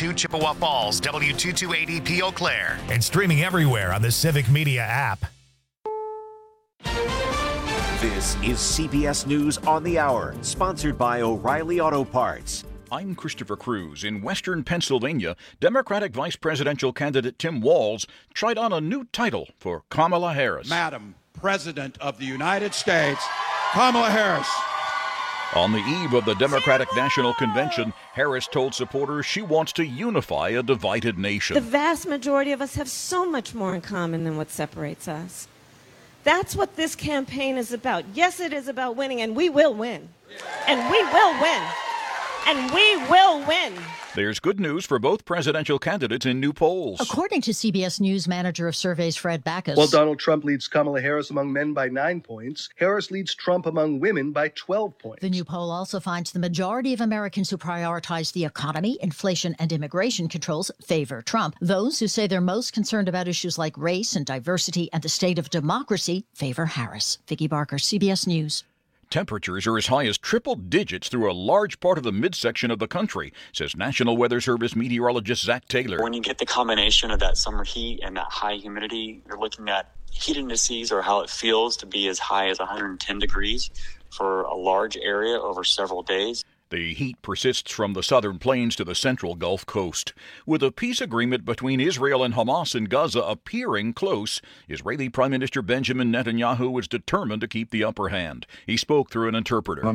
W2 Chippewa Falls, W228EP Eau Claire, and streaming everywhere on the Civic Media app. This is CBS News on the Hour, sponsored by O'Reilly Auto Parts. I'm Christopher Cruz. In western Pennsylvania, Democratic vice presidential candidate Tim Walz tried on a new title for Kamala Harris. Madam President of the United States, Kamala Harris. On the eve of the Democratic National Convention, Harris told supporters she wants to unify a divided nation. The vast majority of us have so much more in common than what separates us. That's what this campaign is about. Yes, it is about winning, and we will win. And we will win. And we will win. There's good news for both presidential candidates in new polls. According to CBS News manager of surveys Fred Backus. While Donald Trump leads Kamala Harris among men by 9 points, Harris leads Trump among women by 12 points. The new poll also finds the majority of Americans who prioritize the economy, inflation, and immigration controls favor Trump. Those who say they're most concerned about issues like race and diversity and the state of democracy favor Harris. Vicki Barker, CBS News. Temperatures are as high as triple digits through a large part of the midsection of the country, says National Weather Service meteorologist Zach Taylor. When you get the combination of that summer heat and that high humidity, you're looking at heat indices or how it feels to be as high as 110 degrees for a large area over several days. The heat persists from the southern plains to the central Gulf Coast. With a peace agreement between Israel and Hamas in Gaza appearing close, Israeli Prime Minister Benjamin Netanyahu is determined to keep the upper hand. He spoke through an interpreter.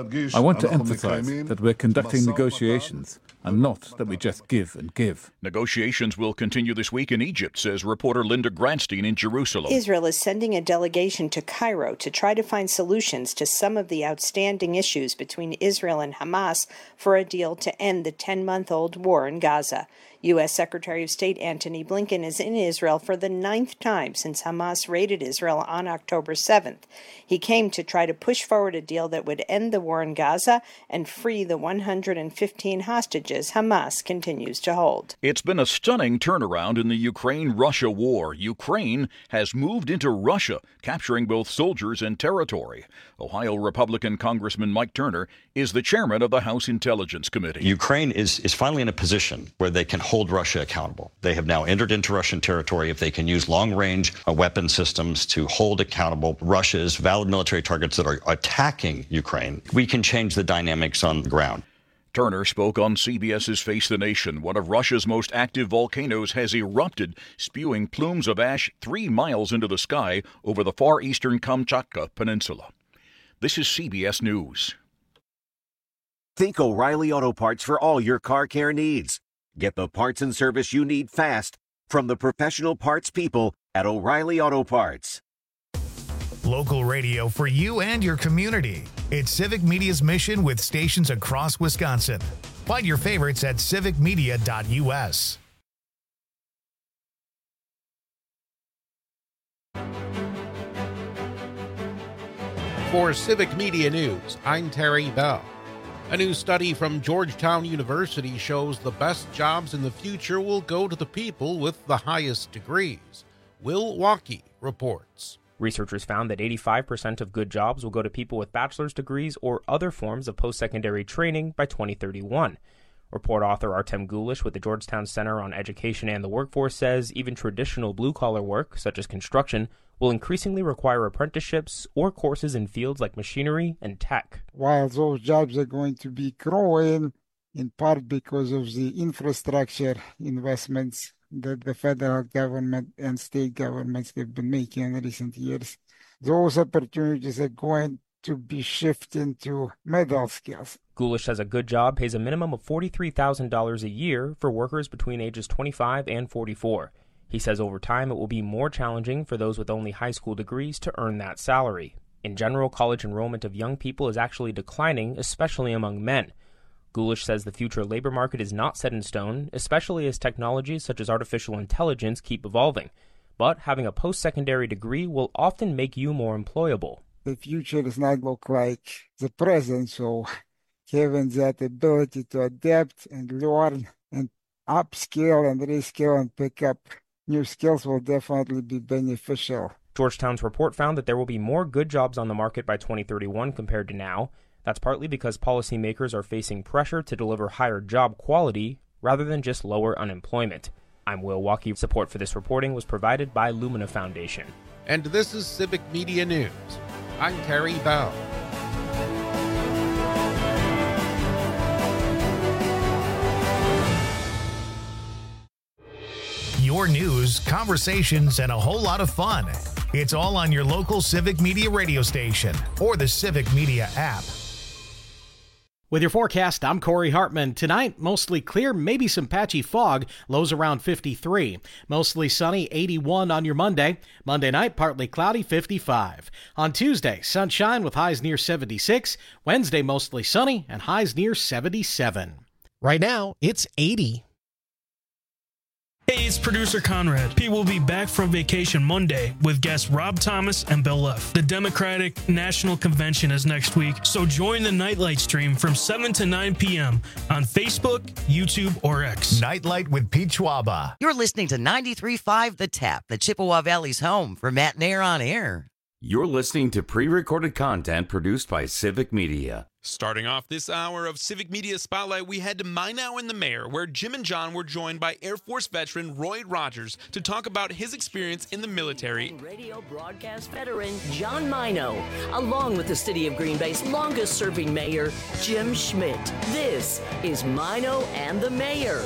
I want to emphasize that we're conducting negotiations and not that we just give and give. Negotiations will continue this week in Egypt, says reporter Linda Grantstein in Jerusalem. Israel is sending a delegation to Cairo to try to find solutions to some of the outstanding issues between Israel and Hamas for a deal to end the 10-month-old war in Gaza. U.S. Secretary of State Antony Blinken is in Israel for the 9th time since Hamas raided Israel on October 7th. He came to try to push forward a deal that would end the war in Gaza and free the 115 hostages Hamas continues to hold. It's been a stunning turnaround in the Ukraine-Russia war. Ukraine has moved into Russia, capturing both soldiers and territory. Ohio Republican Congressman Mike Turner is the chairman of the House Intelligence Committee. Ukraine is finally in a position where they can hold Russia accountable. They have now entered into Russian territory. If they can use long-range weapon systems to hold accountable Russia's valid military targets that are attacking Ukraine, we can change the dynamics on the ground. Turner spoke on CBS's Face the Nation. One of Russia's most active volcanoes has erupted, spewing plumes of ash 3 miles into the sky over the far eastern Kamchatka Peninsula. This is CBS News. Think O'Reilly Auto Parts for all your car care needs. Get the parts and service you need fast from the professional parts people at O'Reilly Auto Parts. Local radio for you and your community. It's Civic Media's mission with stations across Wisconsin. Find your favorites at civicmedia.us. For Civic Media News, I'm Terry Bell. A new study from Georgetown University shows the best jobs in the future will go to the people with the highest degrees. Will Walkie reports. Researchers found that 85% of good jobs will go to people with bachelor's degrees or other forms of post-secondary training by 2031. Report author Artem Gulish with the Georgetown Center on Education and the Workforce says even traditional blue-collar work, such as construction, will increasingly require apprenticeships or courses in fields like machinery and tech. While those jobs are going to be growing, in part because of the infrastructure investments that the federal government and state governments have been making in recent years, those opportunities are going to be shifting to middle skills. Gulish says a good job pays a minimum of $43,000 a year for workers between ages 25 and 44. He says over time it will be more challenging for those with only high school degrees to earn that salary. In general, college enrollment of young people is actually declining, especially among men. Gulish says the future labor market is not set in stone, especially as technologies such as artificial intelligence keep evolving. But having a post-secondary degree will often make you more employable. The future does not look like the present, so having that ability to adapt and learn and upskill and reskill and pick up new skills will definitely be beneficial. Georgetown's report found that there will be more good jobs on the market by 2031 compared to now. That's partly because policymakers are facing pressure to deliver higher job quality, rather than just lower unemployment. I'm Will Walkie. Support for this reporting was provided by Lumina Foundation. And this is Civic Media News. I'm Terry Bell. Your news, conversations, and a whole lot of fun. It's all on your local Civic Media radio station or the Civic Media app. With your forecast, I'm Corey Hartman. Tonight, mostly clear, maybe some patchy fog, lows around 53. Mostly sunny, 81 on your Monday. Monday night, partly cloudy, 55. On Tuesday, sunshine with highs near 76. Wednesday, mostly sunny and highs near 77. Right now, it's 80. Hey, it's producer Conrad. Pete will be back from vacation Monday with guests Rob Thomas and Bill Leff. The Democratic National Convention is next week, so join the Nightlight stream from 7 to 9 p.m. on Facebook, YouTube, or X. Nightlight with Pete Schwaba. You're listening to 93.5 The Tap, the Chippewa Valley's home for Matt Nair on Air. You're listening to pre-recorded content produced by Civic Media. Starting off this hour of Civic Media Spotlight, we head to Minot and the Mayor, where Jim and John were joined by Air Force veteran Roy Rogers to talk about his experience in the military. Radio broadcast veteran John Minot, along with the City of Green Bay's longest-serving mayor, Jim Schmidt. This is Minot and the Mayor.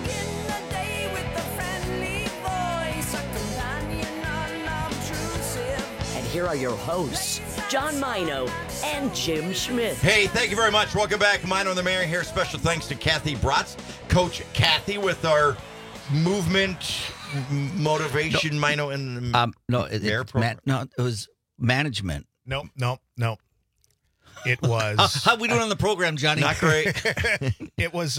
And here are your hosts, John Minot and Jim Schmidt. Hey, thank you very much. Welcome back. Minot and the Mayor here. Special thanks to Kathy Bratz, Coach Kathy, with our movement motivation. Minot and the Mayor program. It was management. No. It was. How we doing on the program, Johnny? Not great. It was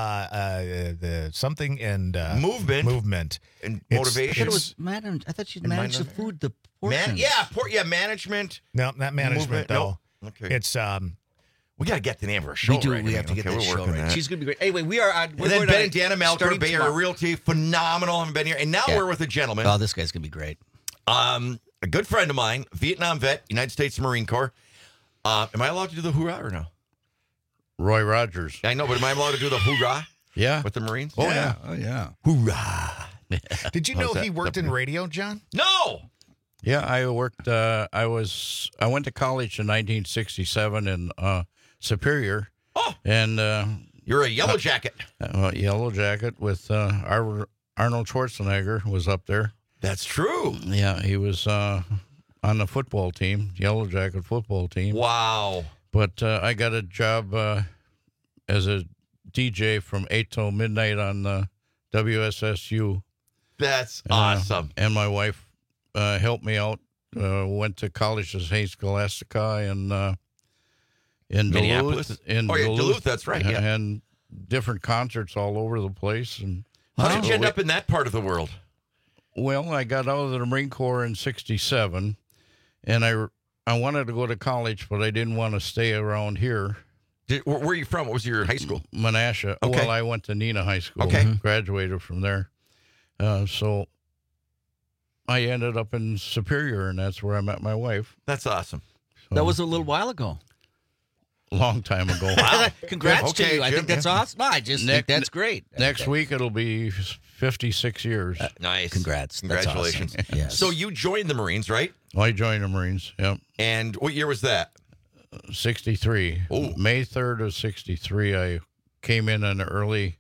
the something and movement and motivation. I thought you'd manage the food. The portions. Management. No, not management though. No. Okay. It's we gotta get the name of our show. We do. Right. We have to get that show right. She's gonna be great. Anyway, we are on. And then Ben and Dana Malker, Bay Area Realty, phenomenal. Haven't been here, and now we're with a gentleman. Oh, this guy's gonna be great. A good friend of mine, Vietnam vet, United States Marine Corps. Am I allowed to do the hoorah or no? Roy Rogers. I know, but am I allowed to do the hoorah? Yeah. With the Marines? Oh, yeah. Hoorah. Did you know he worked in radio, John? No. Yeah, I worked. I went to college in 1967 in Superior. Oh. And you're a yellow jacket. Yellow jacket with Arnold Schwarzenegger was up there. That's true. Yeah, he was on the football team, Yellow Jacket football team. Wow. But I got a job as a DJ from 8 till midnight on the WSSU. That's awesome. And my wife helped me out. Went to college at St. Scholastica in Minneapolis. Duluth, that's right. Yeah. And different concerts all over the place. And how did you end up in that part of the world? Well, I got out of the Marine Corps in 1967, and I wanted to go to college, but I didn't want to stay around here. Where are you from? What was your high school? Menasha. Okay. Well, I went to Neenah High School. Okay. Graduated from there. So I ended up in Superior, and that's where I met my wife. That's awesome. So, that was a little while ago. Long time ago. Wow. Congrats to you. I think that's awesome. No, I just think that's great. Next week, it'll be 56 years. Nice. Congrats. Congratulations. That's awesome. Yes. So you joined the Marines, right? I joined the Marines, yep. And what year was that? 63. Oh. May 3rd of 63, I came in an early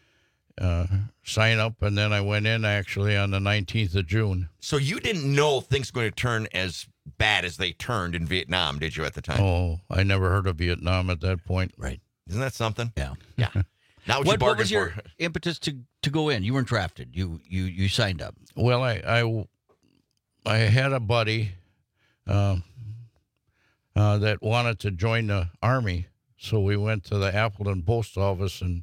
sign up, and then I went in actually on the 19th of June. So you didn't know things were going to turn as bad as they turned in Vietnam, did you, at the time? Oh, I never heard of Vietnam at that point. Right. Isn't that something? Yeah. Yeah. Now what was your impetus to go in? You weren't drafted. You signed up. Well, I had a buddy that wanted to join the Army, so we went to the Appleton Post Office, and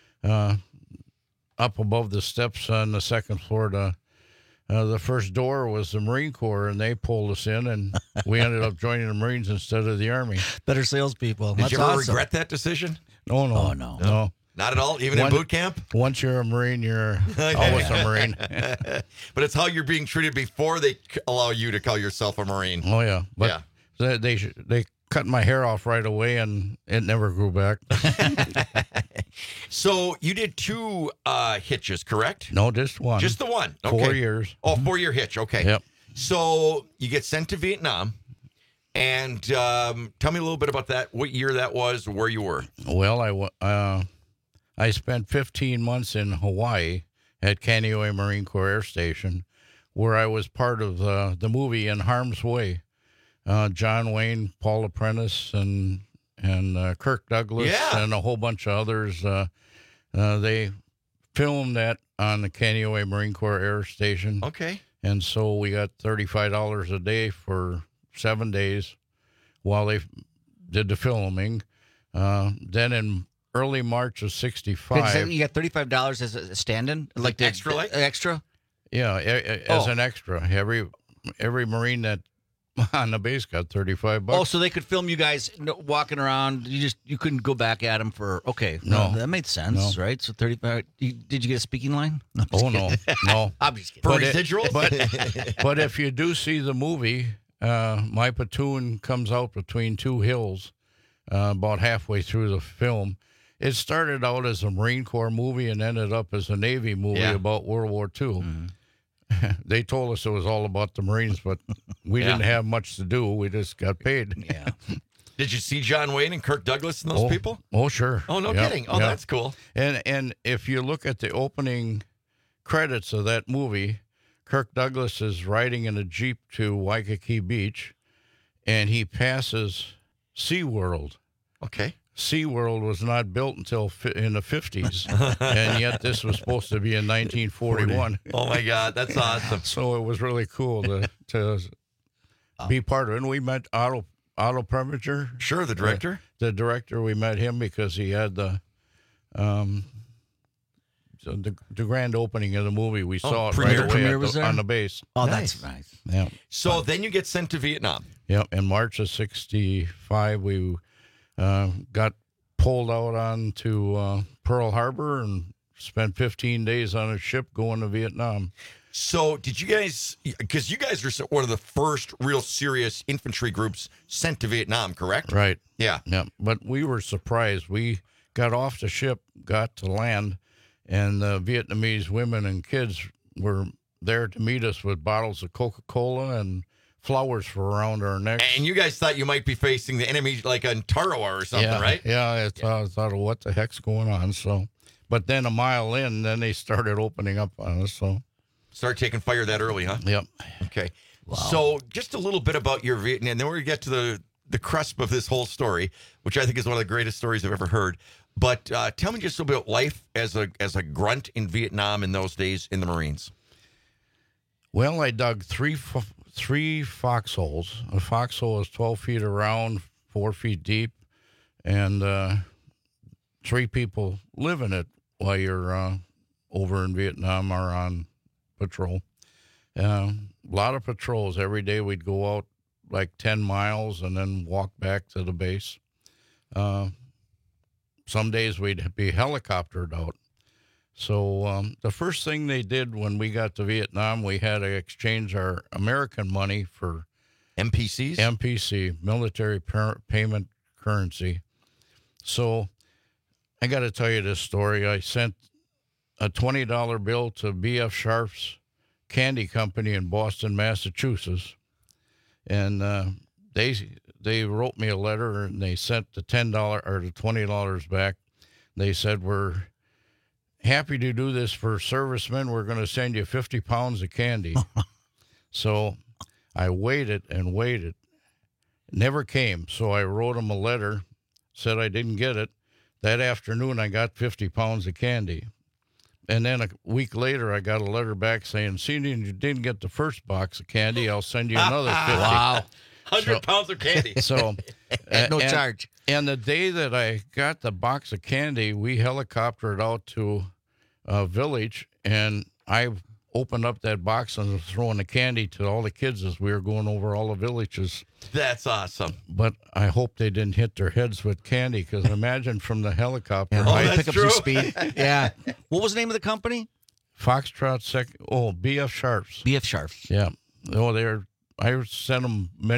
up above the steps on the second floor, the first door was the Marine Corps, and they pulled us in, and we ended up joining the Marines instead of the Army. Better salespeople. Did you ever regret that decision? No. Oh, no. Not at all? Even in boot camp? Once you're a Marine, you're always a Marine. But it's how you're being treated before they allow you to call yourself a Marine. Oh, yeah. But they cut my hair off right away, and it never grew back. So you did 2 hitches, correct? No, just one. Just the one. Okay. 4 years. Oh, 4-year hitch. Okay. Yep. So you get sent to Vietnam, and tell me a little bit about that. What year that was? Where you were? Well, I spent 15 months in Hawaii at Kaneohe Marine Corps Air Station, where I was part of the movie In Harm's Way. John Wayne, Paul Apprentice, and Kirk Douglas, and a whole bunch of others. They filmed that on the Kaneohe Marine Corps Air Station. Okay. And so we got $35 a day for 7 days while they did the filming. Then in early March of '65, you got $35 as a stand-in, like the extra, extra. Yeah, as an extra. Every Marine that on the base got $35. Oh, so they could film you guys walking around. You couldn't go back at them for No, that made sense, right? So 35. Did you get a speaking line? No, no. I'm just kidding. For residuals? But if you do see the movie, my platoon comes out between 2 hills about halfway through the film. It started out as a Marine Corps movie and ended up as a Navy movie about World War II. Mm-hmm. They told us it was all about the Marines, but we didn't have much to do. We just got paid. Yeah. Did you see John Wayne and Kirk Douglas and those people? Oh, sure. Oh, no kidding. Oh, that's cool. And if you look at the opening credits of that movie, Kirk Douglas is riding in a Jeep to Waikiki Beach, and he passes SeaWorld. Okay. SeaWorld was not built until in the 50s, and yet this was supposed to be in 1941. Oh, my God. That's awesome. So it was really cool to be part of it. And we met Otto Preminger. Sure, the director. The director, we met him because he had the grand opening of the movie. We saw it right away on the base. Oh, that's nice. Yeah. So then you get sent to Vietnam. Yeah. In March of '65, we got pulled out onto Pearl Harbor and spent 15 days on a ship going to Vietnam. So did you guys, because you guys are one of the first real serious infantry groups sent to Vietnam, correct? Right. Yeah. Yeah. But we were surprised. We got off the ship, got to land, and the Vietnamese women and kids were there to meet us with bottles of Coca-Cola and flowers for around our necks. And you guys thought you might be facing the enemy like on Tarawa or something, right? Yeah, I thought, what the heck's going on? So, but then a mile in, then they started opening up on us. So, start taking fire that early, huh? Yep. Okay. Wow. So, just a little bit about your Vietnam, and then we're going to get to the cusp of this whole story, which I think is one of the greatest stories I've ever heard. But tell me just a little bit about life as a grunt in Vietnam in those days in the Marines. Well, I dug three foxholes. A foxhole is 12 feet around, 4 feet deep, and 3 people live in it while you're over in Vietnam or on patrol. A lot of patrols. Every day we'd go out like 10 miles and then walk back to the base. Some days we'd be helicoptered out. So the first thing they did when we got to Vietnam, we had to exchange our American money for MPCs? MPC, military payment currency. So I got to tell you this story. I sent a $20 bill to B.F. Sharp's Candy Company in Boston, Massachusetts. And they wrote me a letter, and they sent the $10 or the $20 back. They said, "We're happy to do this for servicemen. We're going to send you 50 pounds of candy." So I waited and waited. It never came. So I wrote them a letter, said I didn't get it. That afternoon, I got 50 pounds of candy. And then a week later, I got a letter back saying, "Seeing you didn't get the first box of candy, I'll send you another 50. Wow. 100 pounds of candy. So, no charge. And the day that I got the box of candy, we helicoptered out to a village, and I opened up that box and was throwing the candy to all the kids as we were going over all the villages. That's awesome. But I hope they didn't hit their heads with candy, because imagine from the helicopter. Yeah, pick up some speed. Yeah. What was the name of the company? Foxtrot B.F. Sharps. B.F. Sharps. Yeah. Oh, I sent them many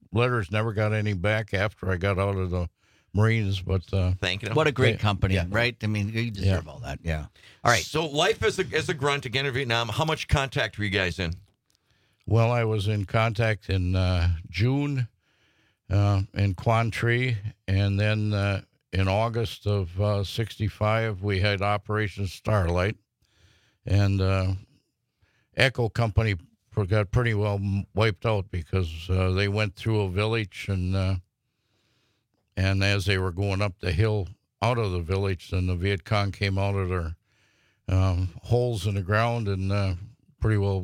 letters, never got any back after I got out of the Marines. But thank you. What a great company, right? I mean, you deserve all that. Yeah. All right. So life as a grunt again in Vietnam. How much contact were you guys in? Well, I was in contact in June in Quang Tri, and then in August of 65, we had Operation Starlight, and Echo Company got pretty well wiped out because they went through a village, and as they were going up the hill out of the village, then the Viet Cong came out of their holes in the ground and pretty well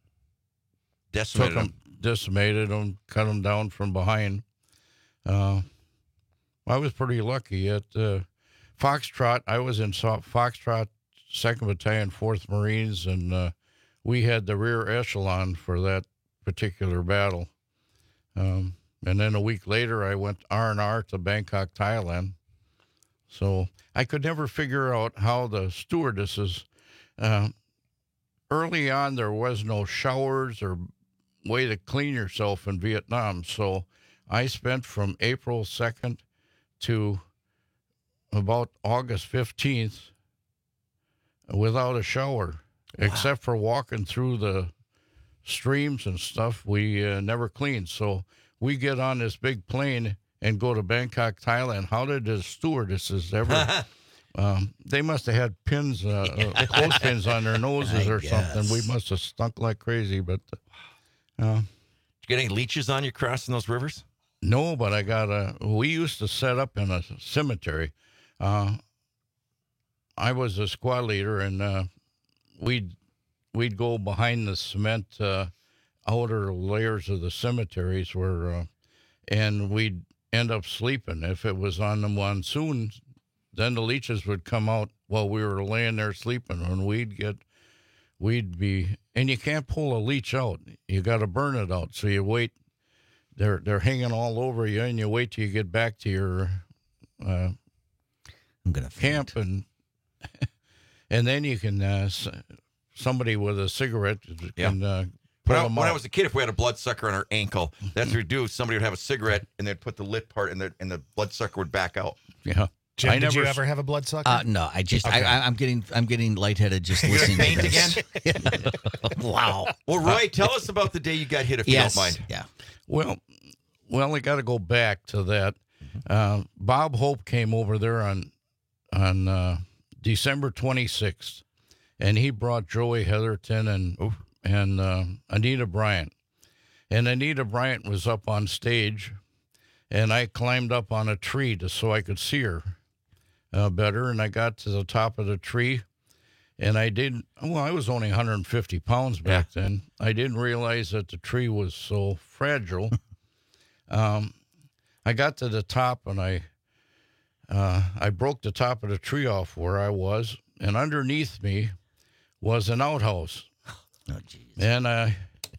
decimated them, cut them down from behind. I was pretty lucky at Foxtrot. I was in Foxtrot, 2nd Battalion, 4th Marines, and we had the rear echelon for that particular battle. And then a week later, I went R&R to Bangkok, Thailand. So I could never figure out how the stewardesses, early on, there was no showers or way to clean yourself in Vietnam. So I spent from April 2nd to about August 15th without a shower, except for walking through the streams and stuff. We never cleaned. So we get on this big plane and go to Bangkok, Thailand. How did the stewardesses ever... they must have had pins, clothespins on their noses or something. We must have stunk like crazy, but... Did you get any leeches on you crossing those rivers? No, but I got we used to set up in a cemetery. I was a squad leader, and we'd go behind the cement outer layers of the cemeteries and we'd end up sleeping. If it was on the monsoon, then the leeches would come out while we were laying there sleeping, and we'd be, and you can't pull a leech out. You got to burn it out. So you wait. They're hanging all over you, and you wait till you get back to your camp, and then you can somebody with a cigarette can pull them out. When I was a kid, if we had a bloodsucker on our ankle, that's what we'd do. Somebody would have a cigarette, and they'd put the lip part, and the bloodsucker would back out. Yeah. Jim, did you ever have a bloodsucker? No, I just I'm getting lightheaded just listening. Faint to this. again? Wow. Well, Roy, tell us about the day you got hit, if you don't mind. Yeah. Well, I got to go back to that. Bob Hope came over there on December 26th, and he brought Joey Heatherton and Anita Bryant. And Anita Bryant was up on stage, and I climbed up on a tree so I could see her better, and I got to the top of the tree, and I was only 150 pounds back then. I didn't realize that the tree was so fragile. I got to the top, and I broke the top of the tree off where I was, and underneath me was an outhouse. Oh, geez. And I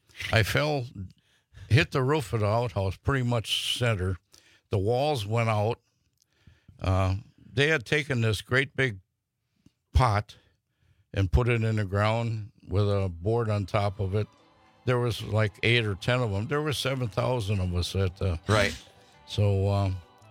hit the roof of the outhouse pretty much center. The walls went out. They had taken this great big pot and put it in the ground with a board on top of it. There was like 8 or 10 of them. There were 7,000 of us at the... Right. So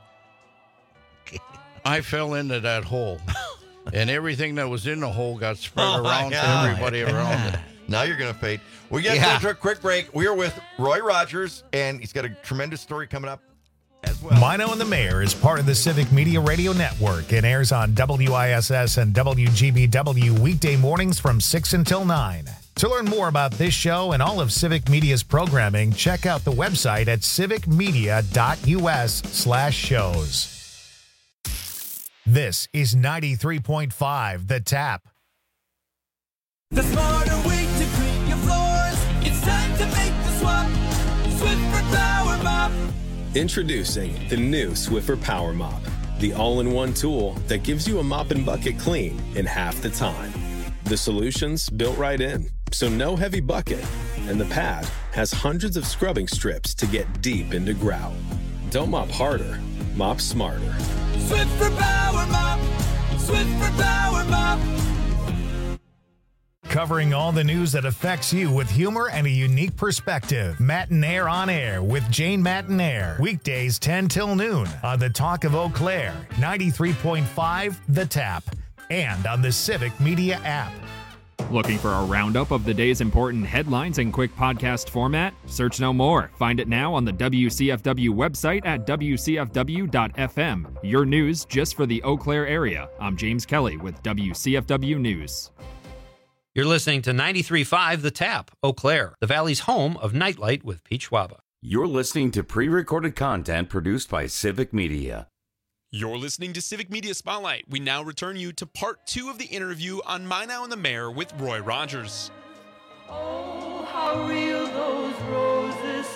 I fell into that hole, and everything that was in the hole got spread around to everybody around it. Now you're going to fade. We got to go to a quick break. We are with Roy Rogers, and he's got a tremendous story coming up as well. Mino and the Mayor is part of the Civic Media Radio Network and airs on WISS and WGBW weekday mornings from 6 until 9. To learn more about this show and all of Civic Media's programming, check out the website at civicmedia.us/shows. This is 93.5 The Tap. The smarter way to clean your floors. It's time to make the swap. Swiffer Power Mop. Introducing the new Swiffer Power Mop, the all-in-one tool that gives you a mop and bucket clean in half the time. The solution's built right in, so no heavy bucket, and the pad has hundreds of scrubbing strips to get deep into grout. Don't mop harder, mop smarter. Swiffer Power Mop. Swiffer Power Mop. Covering all the news that affects you with humor and a unique perspective. Matt and Air on Air with Jane Matt and Air. Weekdays 10 till noon on the Talk of Eau Claire, 93.5 The Tap, and on the Civic Media app. Looking for a roundup of the day's important headlines in quick podcast format? Search no more. Find it now on the WCFW website at WCFW.FM. Your news just for the Eau Claire area. I'm James Kelly with WCFW News. You're listening to 93.5 The Tap, Eau Claire, the Valley's home of Nightlight with Pete Schwaba. You're listening to pre-recorded content produced by Civic Media. You're listening to Civic Media Spotlight. We now return you to part 2 of the interview on My Now and the Mayor with Roy Rogers. Oh, how real those roses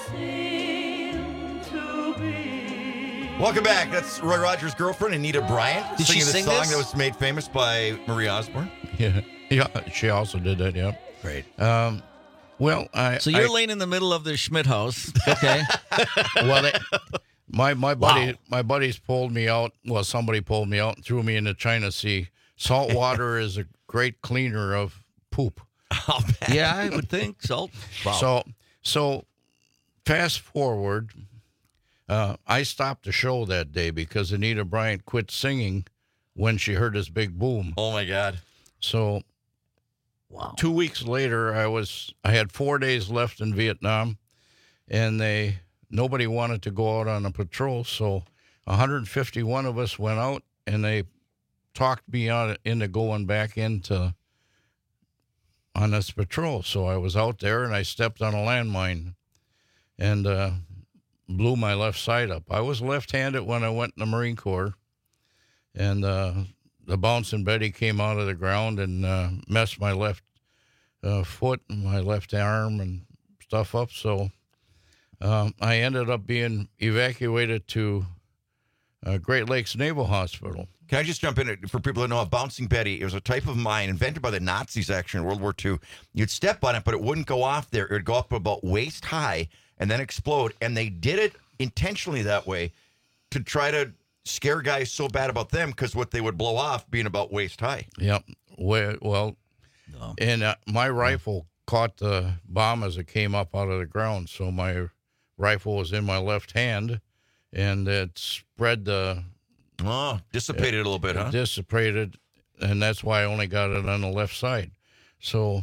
seem to be. Welcome back. That's Roy Rogers' girlfriend, Anita Bryant, Did she singing sing the song this? that was made famous by Marie Osborne. Yeah, she also did that, yeah. Great. Well, So you're laying in the middle of the Schmidt house, okay? Well, my buddies pulled me out. Well, somebody pulled me out and threw me in the China Sea. Salt water is a great cleaner of poop. Oh, man. Yeah, I would think salt. Wow. So fast forward, I stopped the show that day because Anita Bryant quit singing when she heard this big boom. Oh my God! So, wow. 2 weeks later, I had 4 days left in Vietnam, and nobody wanted to go out on a patrol, so 151 of us went out, and they talked me into going back on this patrol. So I was out there, and I stepped on a landmine and blew my left side up. I was left-handed when I went in the Marine Corps, and the bouncing Betty came out of the ground and messed my left foot and my left arm and stuff up, so I ended up being evacuated to Great Lakes Naval Hospital. Can I just jump in for people that know a bouncing Betty? It was a type of mine invented by the Nazis actually in World War II. You'd step on it, but it wouldn't go off there. It would go up about waist high and then explode. And they did it intentionally that way to try to scare guys so bad about them because what they would blow off being about waist high. Yep. Well, and my rifle caught the bomb as it came up out of the ground. So my rifle was in my left hand, and it spread dissipated a little bit, huh? Dissipated, and that's why I only got it on the left side. So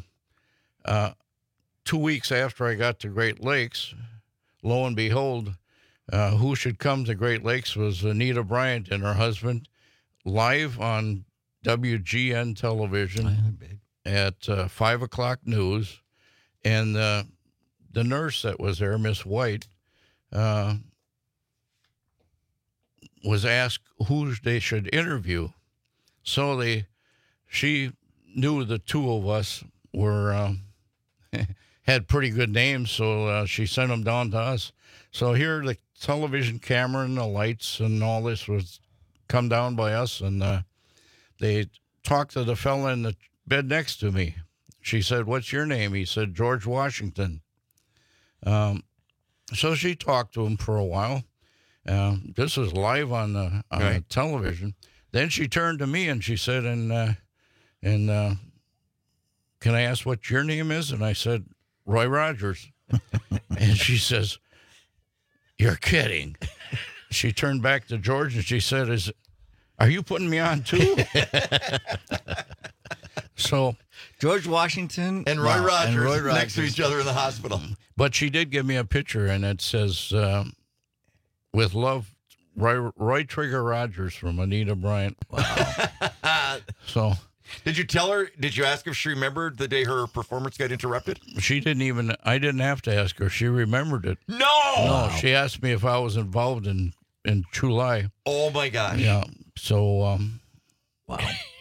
2 weeks after I got to Great Lakes, lo and behold, who should come to Great Lakes was Anita Bryant and her husband, live on WGN television at 5 o'clock news, and the nurse that was there, Miss White, was asked who they should interview. So she knew the two of us were had pretty good names, so she sent them down to us. So here the television camera and the lights and all this was come down by us, and they talked to the fella in the bed next to me. She said, "What's your name?" He said, "George Washington." So she talked to him for a while. This was live on the television. Then she turned to me and she said, "And can I ask what your name is?" And I said, "Roy Rogers." And she says, "You're kidding." She turned back to George and she said, "Are you putting me on too?" So George Washington and Roy Rogers next to each other in the hospital. But she did give me a picture, and it says, "With love, Roy Trigger Rogers," from Anita Bryant. Wow. So, did you tell her? Did you ask if she remembered the day her performance got interrupted? She didn't even. I didn't have to ask her. She remembered it. No. She asked me if I was involved in Chulai. Oh my gosh. Yeah. So, wow.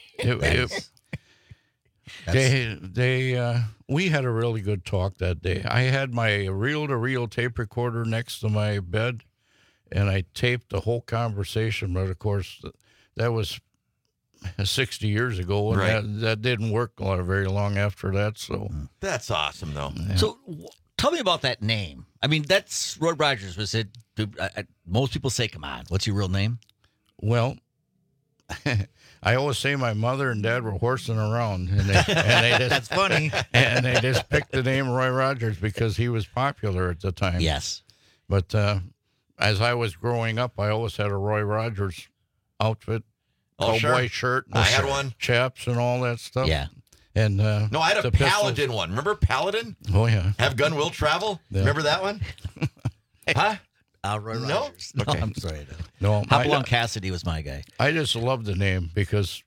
We had a really good talk that day. I had my reel-to-reel tape recorder next to my bed, and I taped the whole conversation. But of course, that was 60 years ago, and that didn't work very long after that. So that's awesome, though. Yeah. So tell me about that name. I mean, that's Roy Rogers. Was it? Most people say, "Come on, what's your real name?" Well, I always say my mother and dad were horsing around, and they just, That's funny. And they just picked the name Roy Rogers because he was popular at the time. Yes. But as I was growing up, I always had a Roy Rogers outfit, cowboy shirt, I had one, chaps, and all that stuff. Yeah. And no, I had a Paladin pistols. one. Remember Paladin? Oh yeah. Have gun will travel. Yeah. Remember that one? Huh? Roy No? Rogers. No, Okay. I'm sorry. No, Hopalong Cassidy was my guy. I just love the name because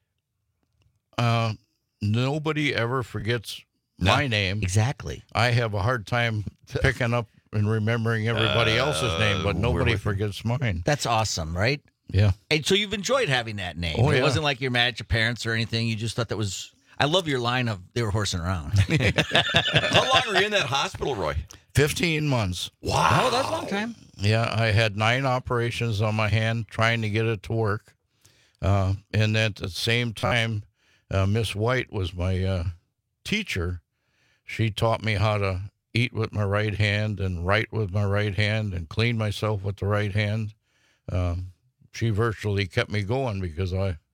nobody ever forgets my name. Exactly. I have a hard time picking up and remembering everybody else's name, but nobody forgets mine. That's awesome, right? Yeah. And so you've enjoyed having that name. Oh, It yeah. wasn't like you're mad at your parents or anything. You just thought that was. I love your line of they were horsing around. How long were you in that hospital, Roy? 15 months. Wow. Oh, that's a long time. Yeah, I had 9 operations on my hand trying to get it to work. And at the same time, Miss White was my teacher. She taught me how to eat with my right hand and write with my right hand and clean myself with the right hand. She virtually kept me going because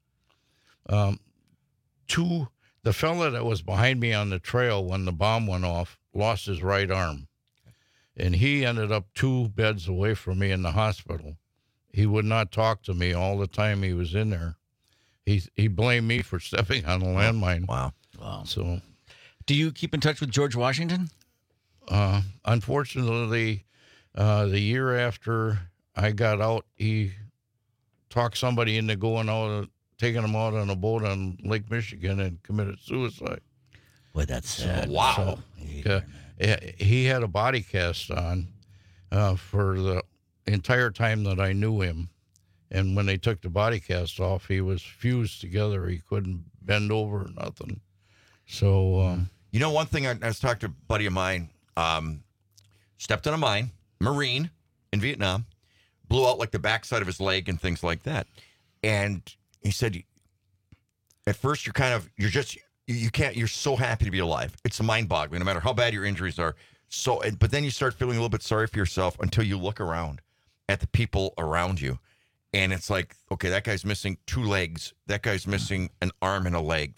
the fella that was behind me on the trail when the bomb went off lost his right arm. And he ended up 2 beds away from me in the hospital. He would not talk to me all the time he was in there. He blamed me for stepping on a landmine. Wow. So, do you keep in touch with George Washington? Unfortunately, the year after I got out, he talked somebody into taking him out on a boat on Lake Michigan and committed suicide. Boy, that's sad. Wow. So, he had a body cast on for the entire time that I knew him. And when they took the body cast off, he was fused together. He couldn't bend over or nothing. So, you know, one thing I was talking to a buddy of mine, stepped on a mine, Marine in Vietnam, blew out like the backside of his leg and things like that. And he said, at first you're so happy to be alive. It's mind-boggling, no matter how bad your injuries are. But then you start feeling a little bit sorry for yourself until you look around at the people around you. And it's like, okay, that guy's missing 2 legs. That guy's missing an arm and a leg.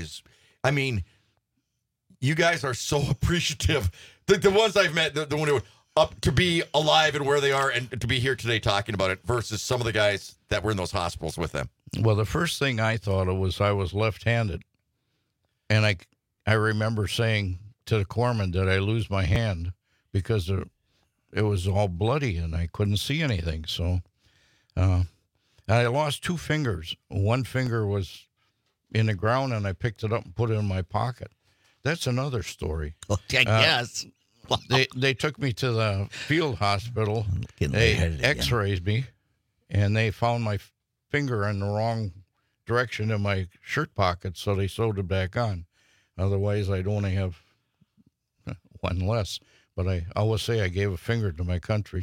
You guys are so appreciative. The ones I've met, the one who up to be alive and where they are and to be here today talking about it versus some of the guys that were in those hospitals with them. Well, the first thing I thought of was I was left-handed. And I remember saying to the corpsman, did I lose my hand? Because it was all bloody and I couldn't see anything. So I lost 2 fingers. One finger was in the ground and I picked it up and put it in my pocket. That's another story. I guess. They took me to the field hospital. They x-rayed me, and they found my finger in the wrong direction in my shirt pocket, so they sewed it back on. Otherwise, I'd only have 1 less. But I always say I gave a finger to my country.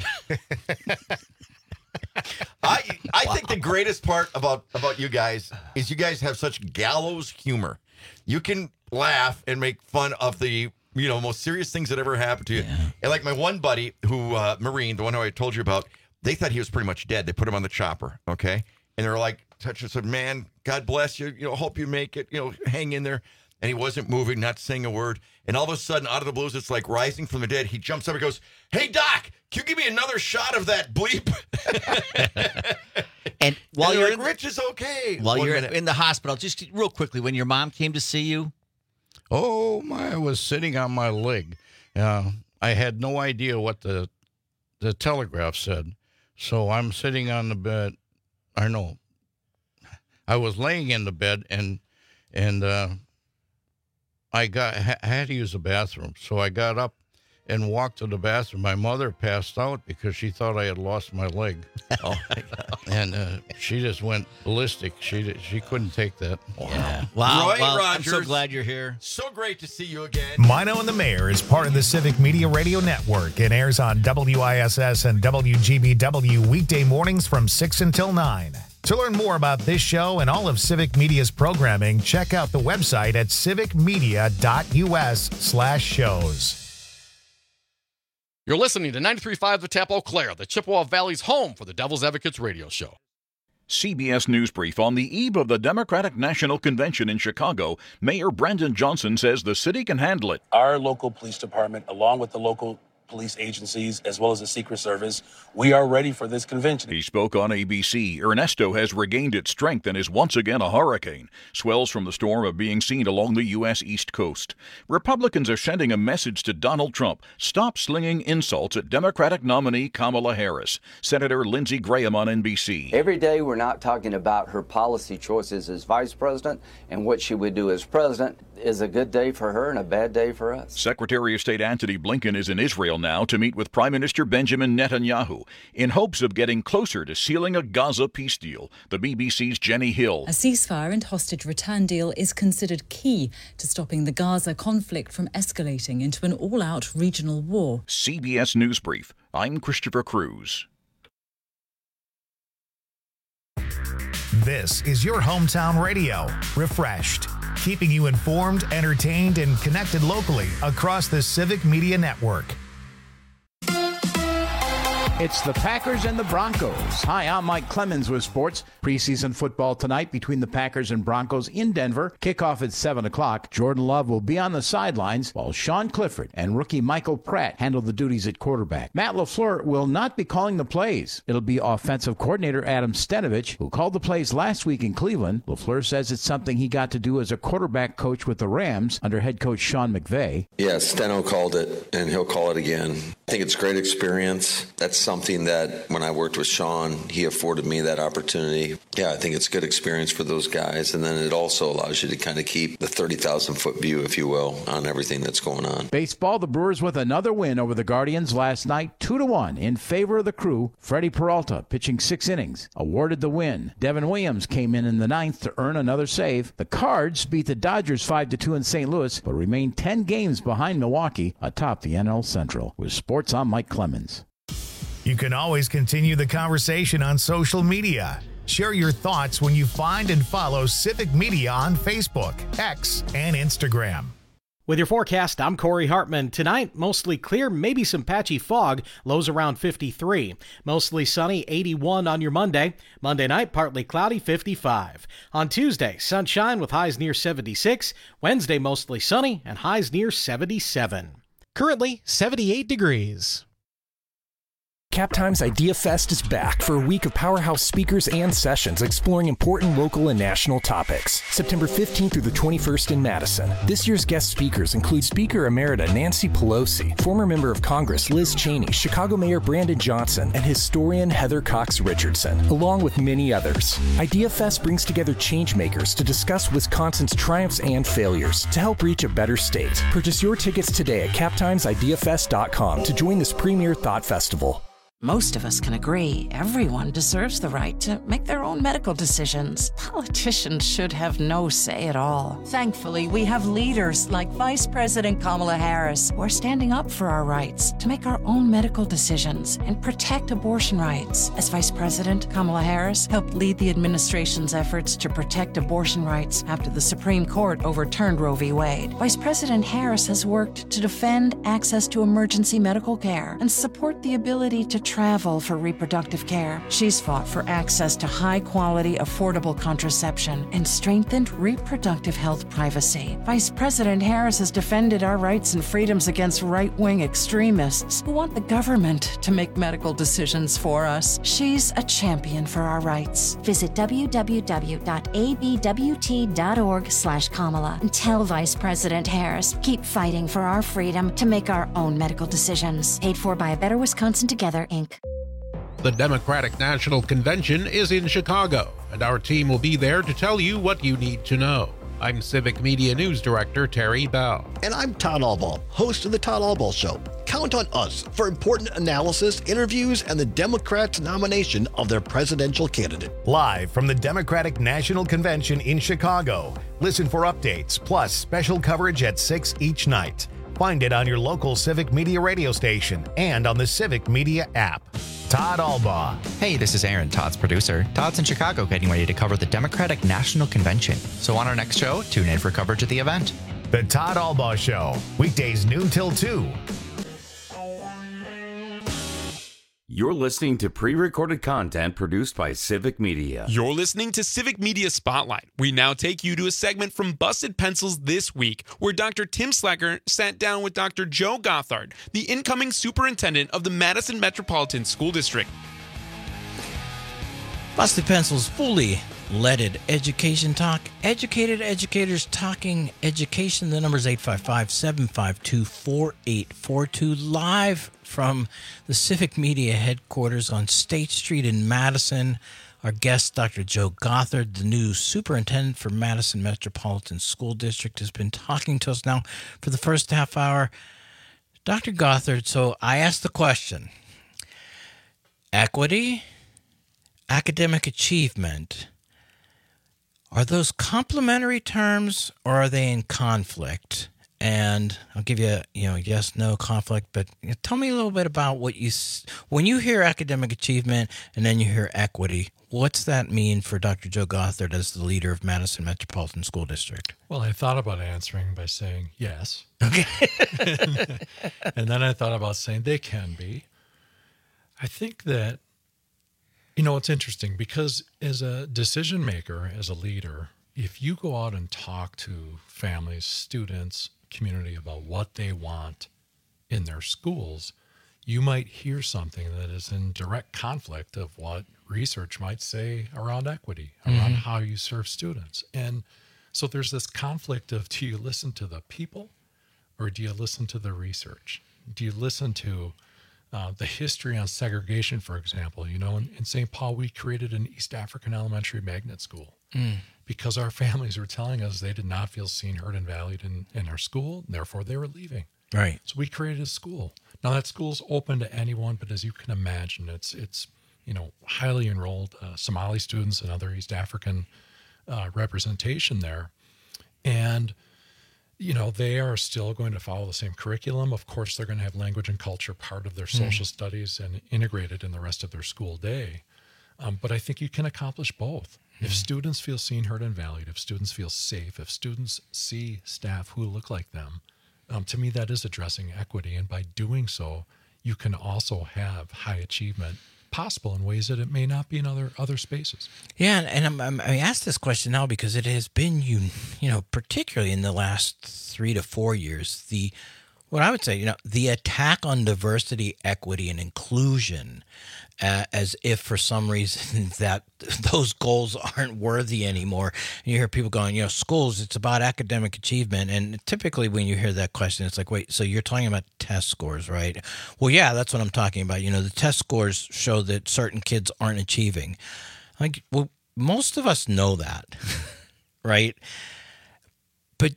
I think the greatest part about you guys is you guys have such gallows humor. You can laugh and make fun of the most serious things that ever happened to you. Yeah. And like my one buddy who Marine, the one who I told you about, they thought he was pretty much dead. They put him on the chopper, okay? And they were like, said, man, God bless you. Hope you make it. Hang in there. And he wasn't moving, not saying a word. And all of a sudden, out of the blues, it's like rising from the dead. He jumps up and goes, "Hey, Doc, can you give me another shot of that bleep?" And while you're like, Rich is okay. While you're in the hospital, just real quickly, when your mom came to see you. Oh, I was sitting on my leg. I had no idea what the telegraph said. So I'm sitting on the bed. I was laying in the bed and I had to use the bathroom. So I got up and walked to the bathroom. My mother passed out because she thought I had lost my leg. Oh, my God. And she just went ballistic. She couldn't take that. Yeah. Wow. Roy Rogers, I'm so glad you're here. So great to see you again. Mino and the Mayor is part of the Civic Media Radio Network and airs on WISS and WGBW weekday mornings from 6 until 9. To learn more about this show and all of Civic Media's programming, check out the website at civicmedia.us/shows. You're listening to 93.5 The Tap Eau Claire, the Chippewa Valley's home for the Devil's Advocates radio show. CBS News Brief. On the eve of the Democratic National Convention in Chicago, Mayor Brandon Johnson says the city can handle it. Our local police department, along with the local police agencies, as well as the Secret Service, we are ready for this convention. He spoke on ABC. Ernesto has regained its strength and is once again a hurricane. Swells from the storm are being seen along the U.S. East Coast. Republicans are sending a message to Donald Trump. Stop slinging insults at Democratic nominee Kamala Harris. Senator Lindsey Graham on NBC. Every day we're not talking about her policy choices as vice president, and what she would do as president is a good day for her and a bad day for us. Secretary of State Antony Blinken is in Israel now to meet with Prime Minister Benjamin Netanyahu in hopes of getting closer to sealing a Gaza peace deal. The BBC's Jenny Hill. A ceasefire and hostage return deal is considered key to stopping the Gaza conflict from escalating into an all-out regional war. CBS News Brief. I'm Christopher Cruz. This is your hometown radio, Refreshed, keeping you informed, entertained, and connected locally across the Civic Media Network. It's the Packers and the Broncos. Hi, I'm Mike Clemens with sports. Preseason football tonight between the Packers and Broncos in Denver. Kickoff at 7 o'clock. Jordan Love will be on the sidelines while Sean Clifford and rookie Michael Pratt handle the duties at quarterback. Matt LaFleur will not be calling the plays. It'll be offensive coordinator Adam Stenavich, who called the plays last week in Cleveland. LaFleur says it's something he got to do as a quarterback coach with the Rams under head coach Sean McVay. Yeah, Steno called it, and he'll call it again. I think it's a great experience. That's something that when I worked with Sean, he afforded me that opportunity. Yeah, I think it's a good experience for those guys. And then it also allows you to kind of keep the 30,000-foot view, if you will, on everything that's going on. Baseball, the Brewers with another win over the Guardians last night, 2-1 in favor of the Crew. Freddie Peralta, pitching 6 innings, awarded the win. Devin Williams came in the 9th to earn another save. The Cards beat the Dodgers 5-2 in St. Louis, but remain 10 games behind Milwaukee atop the NL Central. With sports, I'm Mike Clemens. You can always continue the conversation on social media. Share your thoughts when you find and follow Civic Media on Facebook, X, and Instagram. With your forecast, I'm Corey Hartman. Tonight, mostly clear, maybe some patchy fog, lows around 53. Mostly sunny, 81 on your Monday. Monday night, partly cloudy, 55. On Tuesday, sunshine with highs near 76. Wednesday, mostly sunny and highs near 77. Currently, 78 degrees. CapTime's Idea Fest is back for a week of powerhouse speakers and sessions exploring important local and national topics. September 15th through the 21st in Madison. This year's guest speakers include Speaker Emerita Nancy Pelosi, former member of Congress Liz Cheney, Chicago Mayor Brandon Johnson, and historian Heather Cox Richardson, along with many others. Idea Fest brings together changemakers to discuss Wisconsin's triumphs and failures to help reach a better state. Purchase your tickets today at CapTimesIdeaFest.com to join this premier thought festival. Most of us can agree everyone deserves the right to make their own medical decisions. Politicians should have no say at all. Thankfully, we have leaders like Vice President Kamala Harris who are standing up for our rights to make our own medical decisions and protect abortion rights. As Vice President, Kamala Harris helped lead the administration's efforts to protect abortion rights after the Supreme Court overturned Roe v. Wade. Vice President Harris has worked to defend access to emergency medical care and support the ability to travel for reproductive care. She's fought for access to high-quality, affordable contraception and strengthened reproductive health privacy. Vice President Harris has defended our rights and freedoms against right-wing extremists who want the government to make medical decisions for us. She's a champion for our rights. Visit www.abwt.org/Kamala and tell Vice President Harris, keep fighting for our freedom to make our own medical decisions. Paid for by A Better Wisconsin Together, Inc. The Democratic National Convention is in Chicago, and our team will be there to tell you what you need to know. I'm Civic Media News Director Terry Bell. And I'm Todd Albaugh, host of The Todd Albaugh Show. Count on us for important analysis, interviews, and the Democrats' nomination of their presidential candidate. Live from the Democratic National Convention in Chicago. Listen for updates, plus special coverage at 6 each night. Find it on your local Civic Media radio station and on the Civic Media app. Todd Albaugh. Hey, this is Aaron, Todd's producer. Todd's in Chicago getting ready to cover the Democratic National Convention. So on our next show, tune in for coverage of the event. The Todd Albaugh Show, weekdays noon till 2. You're listening to pre-recorded content produced by Civic Media. You're listening to Civic Media Spotlight. We now take you to a segment from Busted Pencils This Week, where Dr. Tim Slacker sat down with Dr. Joe Gothard, the incoming superintendent of the Madison Metropolitan School District. Busted Pencils fully leaded education talk. Educated educators talking education. The number is 855-752-4842. Live from the Civic Media headquarters on State Street in Madison. Our guest, Dr. Joe Gothard, the new superintendent for Madison Metropolitan School District, has been talking to us now for the first half hour. Dr. Gothard, so I asked the question, equity, academic achievement, are those complementary terms or are they in conflict? And I'll give you, yes, no conflict, but tell me a little bit about what when you hear academic achievement and then you hear equity, what's that mean for Dr. Joe Gothard as the leader of Madison Metropolitan School District? Well, I thought about answering by saying yes. Okay. And then I thought about saying they can be. I think that, it's interesting because as a decision maker, as a leader, if you go out and talk to families, students, community about what they want in their schools, you might hear something that is in direct conflict of what research might say around equity, around how you serve students. And so there's this conflict of, do you listen to the people or do you listen to the research? Do you listen to the history on segregation, for example? In St. Paul, we created an East African elementary magnet school because our families were telling us they did not feel seen, heard, and valued in our school, and therefore they were leaving. Right. So we created a school. Now that school's open to anyone, but as you can imagine, it's highly enrolled Somali students and other East African representation there. And they are still going to follow the same curriculum. Of course, they're going to have language and culture part of their social studies and integrated in the rest of their school day. But I think you can accomplish both. If students feel seen, heard, and valued, if students feel safe, if students see staff who look like them, to me, that is addressing equity. And by doing so, you can also have high achievement possible in ways that it may not be in other spaces. Yeah, and I asked this question now because it has been, particularly in the last 3 to 4 years, what I would say, the attack on diversity, equity, and inclusion, as if for some reason that those goals aren't worthy anymore. And you hear people going, schools, it's about academic achievement. And typically when you hear that question, it's like, wait, so you're talking about test scores, right? Well, yeah, that's what I'm talking about. The test scores show that certain kids aren't achieving. Well, most of us know that, right? But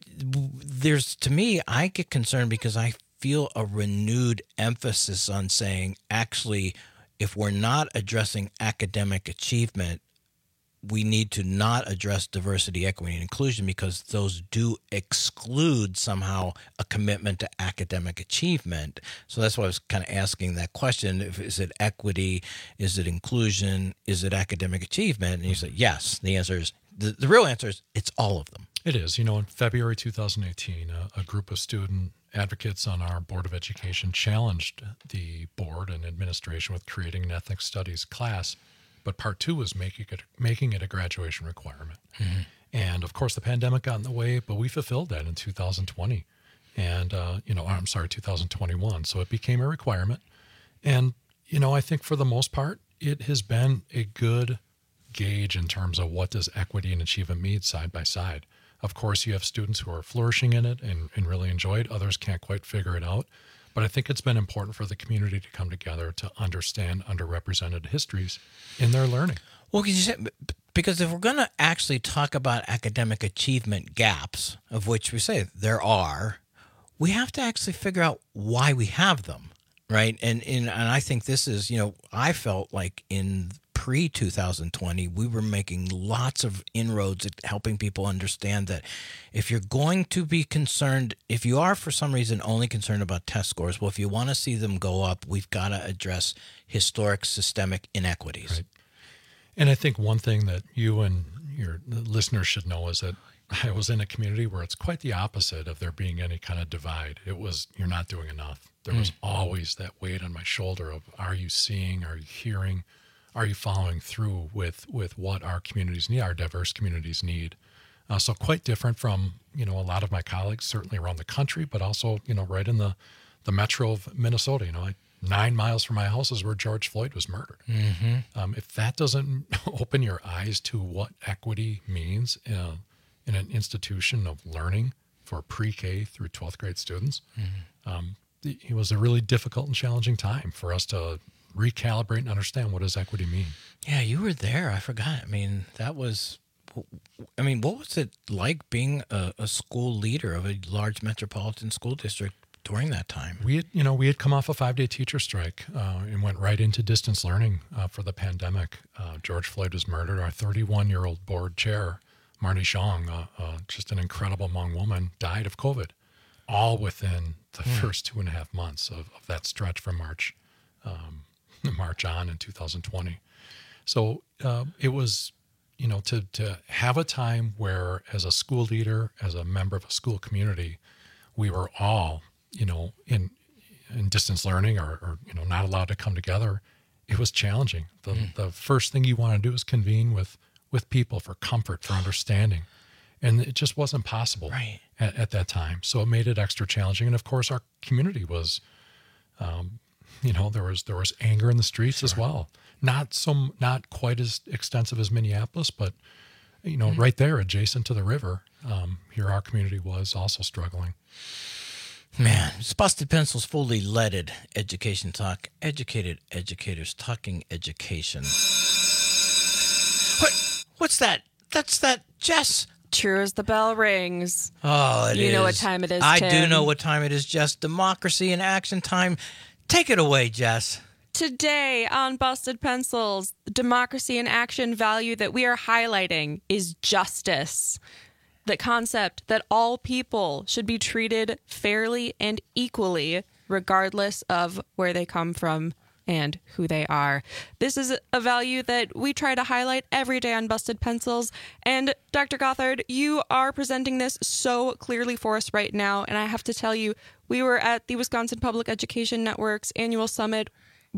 to me, I get concerned because I feel a renewed emphasis on saying, actually, if we're not addressing academic achievement, we need to not address diversity, equity, and inclusion because those do exclude somehow a commitment to academic achievement. So that's why I was kind of asking that question. Is it equity? Is it inclusion? Is it academic achievement? And you say, yes. The answer is, the real answer is, it's all of them. It is. In February 2018, a group of student advocates on our Board of Education challenged the board and administration with creating an ethnic studies class, but part 2 was making it a graduation requirement. And of course, the pandemic got in the way, but we fulfilled that in 2020 and, 2021. So it became a requirement. And, I think for the most part, it has been a good gauge in terms of what does equity and achievement mean side by side. Of course, you have students who are flourishing in it and really enjoy it. Others can't quite figure it out. But I think it's been important for the community to come together to understand underrepresented histories in their learning. Well, because if we're going to actually talk about academic achievement gaps, of which we say there are, we have to actually figure out why we have them, right? And I think this is, I felt like in pre-2020, we were making lots of inroads at helping people understand that if you're going to be concerned, if you are for some reason only concerned about test scores, well, if you want to see them go up, we've got to address historic systemic inequities. Right. And I think one thing that you and your listeners should know is that I was in a community where it's quite the opposite of there being any kind of divide. It was, you're not doing enough. There was always that weight on my shoulder of, are you seeing, are you hearing, are you following through with what our communities need, our diverse communities need? So quite different from, a lot of my colleagues, certainly around the country, but also, right in the metro of Minnesota. 9 miles from my house is where George Floyd was murdered. Mm-hmm. If that doesn't open your eyes to what equity means in an institution of learning for pre-K through 12th grade students, it was a really difficult and challenging time for us to recalibrate and understand what does equity mean. Yeah, you were there. I forgot. What was it like being a school leader of a large metropolitan school district during that time? We had come off a 5-day teacher strike and went right into distance learning for the pandemic. George Floyd was murdered. Our 31-year-old board chair, Marty Zhang, just an incredible Hmong woman, died of COVID, all within the first 2.5 months of that stretch from March on in 2020. So it was, to have a time where, as a school leader, as a member of a school community, we were all, in distance learning or not allowed to come together. It was challenging. The first thing you want to do is convene with people for comfort, for understanding. And it just wasn't possible at that time. So it made it extra challenging. And of course, our community was, there was anger in the streets as well. Not quite as extensive as Minneapolis, but, right there adjacent to the river, here our community was also struggling. Man, it's Busted Pencils fully leaded education talk. Educated educators talking education. What's that? That's that, Jess. True as the bell rings. Oh, it is. You know what time it is, I Tim. do know what time it is, Jess. Democracy in action time. Take it away, Jess. Today on Busted Pencils, the democracy in action value that we are highlighting is justice. The concept that all people should be treated fairly and equally, regardless of where they come from and who they are. This is a value that we try to highlight every day on Busted Pencils. And Dr. Gothard, you are presenting this so clearly for us right now. And I have to tell you, we were at the Wisconsin Public Education Network's annual summit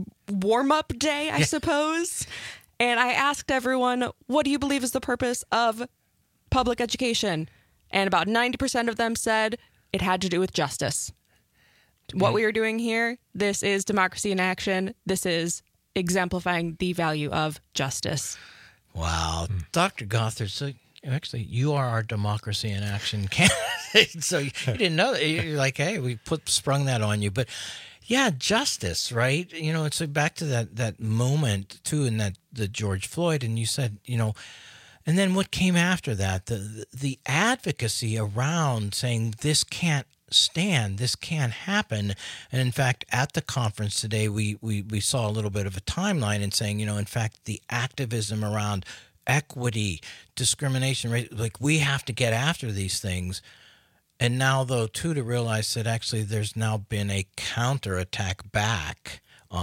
warm-up day, I suppose. And I asked everyone, what do you believe is the purpose of public education? And about 90% of them said it had to do with justice. What we are doing here, this is democracy in action. This is exemplifying the value of justice. Wow. Dr. Gothard, so actually you are our democracy in action candidate. So you didn't know that. You're like, hey, we sprung that on you. But yeah, justice, right? It's back to that moment too in the George Floyd, and you said, and then what came after that, the advocacy around saying this can't stand, this can't happen. And in fact, at the conference today, we saw a little bit of a timeline and saying, in fact, the activism around equity, discrimination, right? Like, we have to get after these things. And now, though, too, to realize that actually there's now been a counterattack back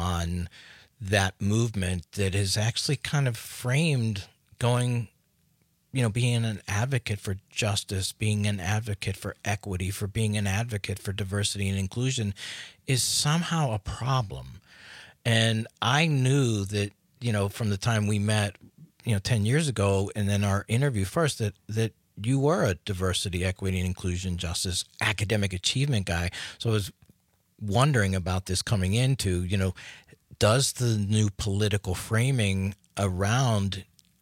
on that movement that is actually kind of framed going, being an advocate for justice, being an advocate for equity, for being an advocate for diversity and inclusion is somehow a problem. And I knew that, from the time we met, 10 years ago, and then our interview first, that you were a diversity, equity, and inclusion, justice, academic achievement guy. So I was wondering about this coming into, does the new political framing around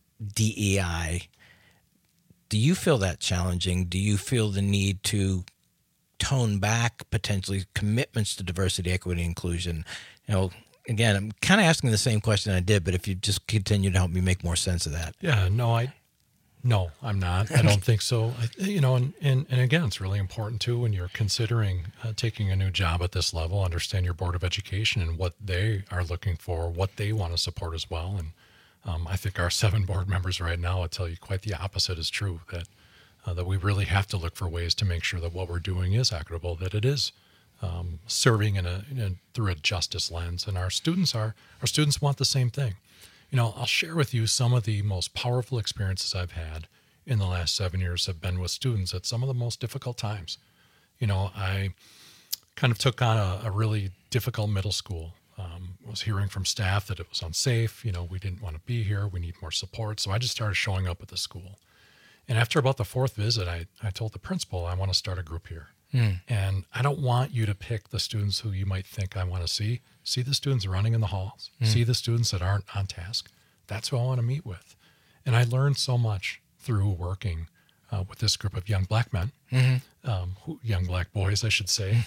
DEI, do you feel that challenging? Do you feel the need to tone back potentially commitments to diversity, equity, and inclusion? Again, I'm kind of asking the same question I did, but if you just continue to help me make more sense of that. Yeah, no, I'm not. I don't think so. And again, it's really important too when you're considering taking a new job at this level, understand your Board of Education and what they are looking for, what they want to support as well. And I think our 7 board members right now will tell you quite the opposite is true, that we really have to look for ways to make sure that what we're doing is equitable, that it is serving through a justice lens. And our students want the same thing. I'll share with you some of the most powerful experiences I've had in the last 7 years have been with students at some of the most difficult times. You know, I kind of took on a really difficult middle school. Was hearing from staff that it was unsafe. You know, we didn't want to be here. We need more support. So I just started showing up at the school. And after about the fourth visit, I told the principal, I want to start a group here. And I don't want you to pick the students who you might think I want to see. See the students running in the halls. See the students that aren't on task. That's who I want to meet with. And I learned so much through working with this group of young black men, young black boys, I should say,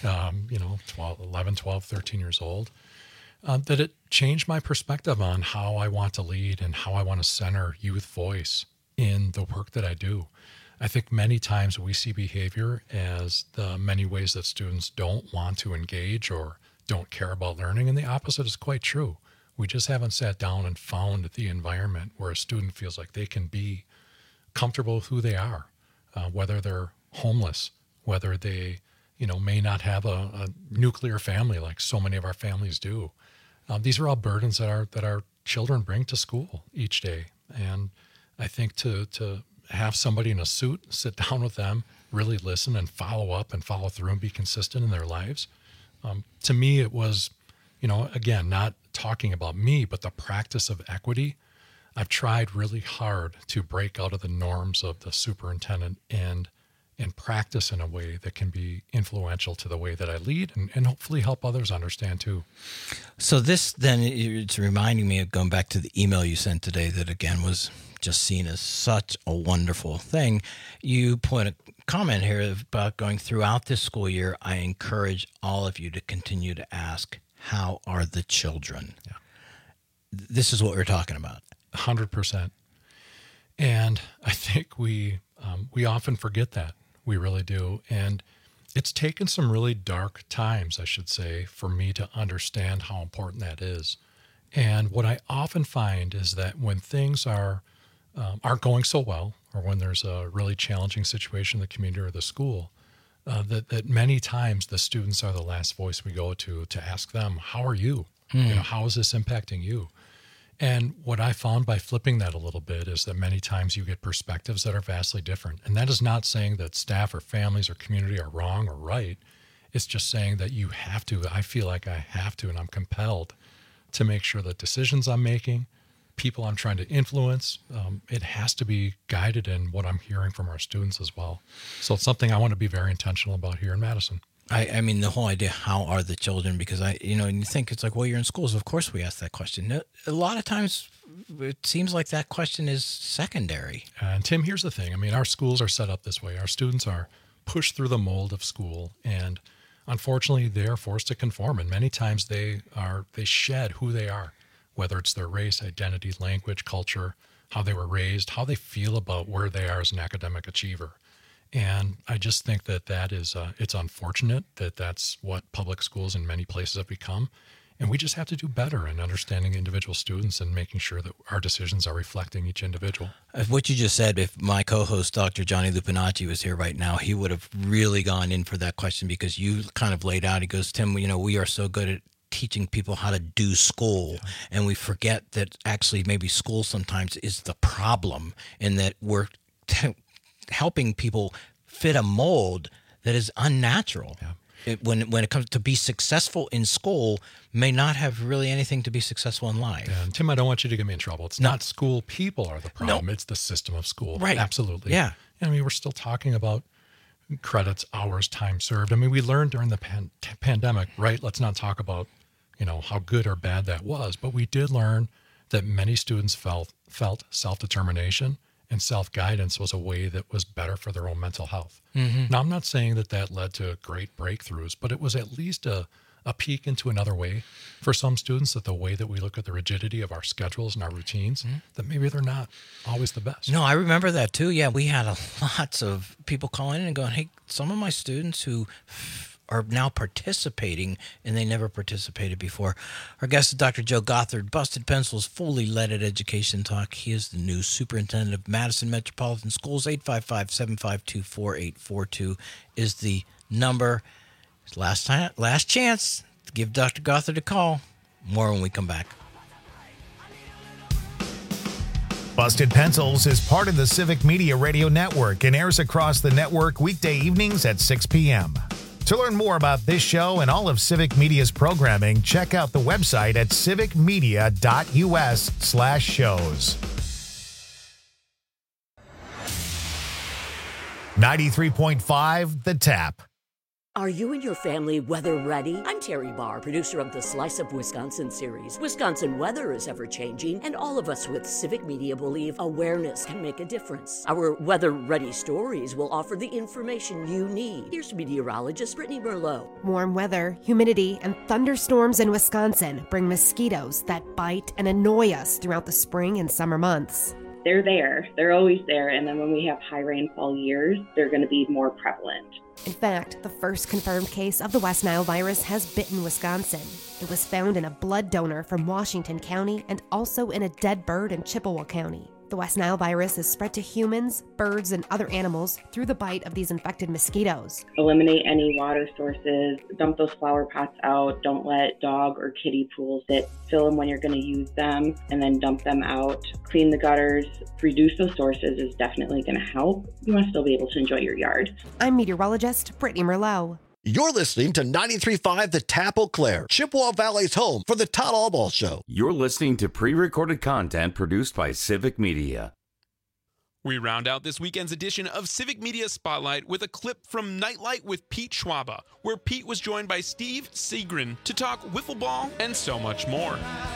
11, 12, 13 years old, that it changed my perspective on how I want to lead and how I want to center youth voice in the work that I do. I think many times we see behavior as the many ways that students don't want to engage or don't care about learning, and the opposite is quite true. We just haven't sat down and found the environment where a student feels like they can be comfortable with who they are, whether they're homeless, whether they, may not have a nuclear family like so many of our families do. These are all burdens that our children bring to school each day. And I think to have somebody in a suit sit down with them, really listen and follow up and follow through and be consistent in their lives. To me, it was, again, not talking about me, but the practice of equity. I've tried really hard to break out of the norms of the superintendent and practice in a way that can be influential to the way that I lead and hopefully help others understand too. So this then, it's reminding me of going back to the email you sent today that again was just seen as such a wonderful thing. You put a comment here about going throughout this school year. I encourage all of you to continue to ask, how are the children? Yeah. This is what we're talking about. 100%. And I think we often forget that. We really do. And it's taken some really dark times, I should say, for me to understand how important that is. And what I often find is that when things aren't going so well, or when there's a really challenging situation in the community or the school, that many times the students are the last voice we go to ask them, how are you? How is this impacting you? And what I found by flipping that a little bit is that many times you get perspectives that are vastly different. And that is not saying that staff or families or community are wrong or right. It's just saying that you have to, I feel like I have to, and I'm compelled to make sure that decisions I'm making, people I'm trying to influence, it has to be guided in what I'm hearing from our students as well. So it's something I want to be very intentional about here in Madison. I mean, the whole idea, how are the children? Because and you think it's like, well, you're in schools. Of course we ask that question. A lot of times it seems like that question is secondary. And Tim, here's the thing. I mean, our schools are set up this way. Our students are pushed through the mold of school, and unfortunately they are forced to conform. And many times they shed who they are, whether it's their race, identity, language, culture, how they were raised, how they feel about where they are as an academic achiever. And I just think that is, it's unfortunate that that's what public schools in many places have become. And we just have to do better in understanding individual students and making sure that our decisions are reflecting each individual. What you just said, if my co-host, Dr. Johnny Lupinacci, was here right now, he would have really gone in for that question because you kind of laid out, he goes, Tim, we are so good at teaching people how to do school, and we forget that actually maybe school sometimes is the problem, and that we're helping people fit a mold that is unnatural. Yeah. When it comes to be successful in school, may not have really anything to be successful in life. Yeah, and Tim, I don't want you to get me in trouble. It's not school people are the problem. No. It's the system of school. Right. Absolutely. Yeah. I mean, we're still talking about credits, hours, time served. I mean, we learned during the pandemic, right? Let's not talk about, how good or bad that was, but we did learn that many students felt self-determination and self-guidance was a way that was better for their own mental health. Mm-hmm. Now, I'm not saying that led to great breakthroughs, but it was at least a peek into another way for some students, that the way that we look at the rigidity of our schedules and our routines, that maybe they're not always the best. No, I remember that too. Yeah, we had lots of people calling in and going, hey, some of my students who are now participating and they never participated before. Our guest is Dr. Joe Gothard, Busted Pencils, fully leaded education talk. He is the new superintendent of Madison Metropolitan Schools. 855-752-4842 is the number. Last chance to give Dr. Gothard a call. More when we come back. Busted Pencils is part of the Civic Media Radio Network and airs across the network weekday evenings at 6 p.m. To learn more about this show and all of Civic Media's programming, check out the website at civicmedia.us/shows. 93.5 The Tap. Are you and your family weather ready? I'm Terry Barr, producer of the Slice of Wisconsin series. Wisconsin weather is ever-changing, and all of us with Civic Media believe awareness can make a difference. Our weather-ready stories will offer the information you need. Here's meteorologist Brittany Merlot. Warm weather, humidity, and thunderstorms in Wisconsin bring mosquitoes that bite and annoy us throughout the spring and summer months. They're there. They're always there. And then when we have high rainfall years, they're going to be more prevalent. In fact, the first confirmed case of the West Nile virus has bitten Wisconsin. It was found in a blood donor from Washington County and also in a dead bird in Chippewa County. The West Nile virus is spread to humans, birds, and other animals through the bite of these infected mosquitoes. Eliminate any water sources, dump those flower pots out, don't let dog or kitty pools sit. Fill them when you're going to use them, and then dump them out. Clean the gutters, reduce those sources is definitely going to help. You want to still be able to enjoy your yard. I'm meteorologist Brittany Merlot. You're listening to 93.5 The Tap Eau Claire, Chippewa Valley's home for the Todd Allball Show. You're listening to pre-recorded content produced by Civic Media. We round out this weekend's edition of Civic Media Spotlight with a clip from Nightlight with Pete Schwaba, where Pete was joined by Steve Seagren to talk wiffle ball and so much more.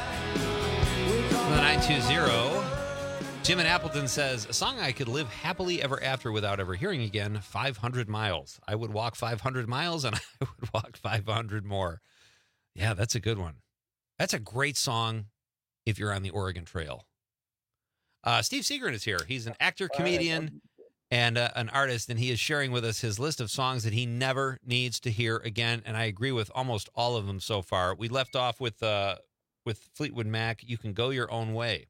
The 920, Jim in Appleton says, a song I could live happily ever after without ever hearing again, 500 miles. I would walk 500 miles and I would walk 500 more. Yeah, that's a good one. That's a great song if you're on the Oregon Trail. Steve Seagren is here. He's an actor, comedian, and an artist, and he is sharing with us his list of songs that he never needs to hear again, and I agree with almost all of them so far. We left off with Fleetwood Mac, You Can Go Your Own Way.